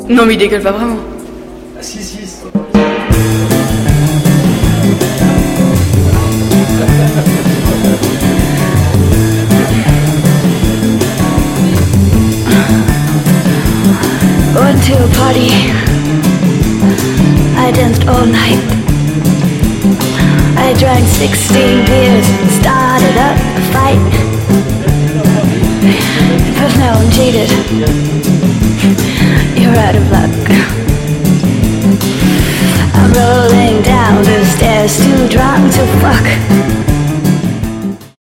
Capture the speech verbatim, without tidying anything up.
Non mais il dégueule pas vraiment. Ah si si. Went to a party. I danced all night. I drank sixteen beers and started up a fight. But now I'm cheated. You're out of luck. I'm rolling down the stairs, too drunk to fuck.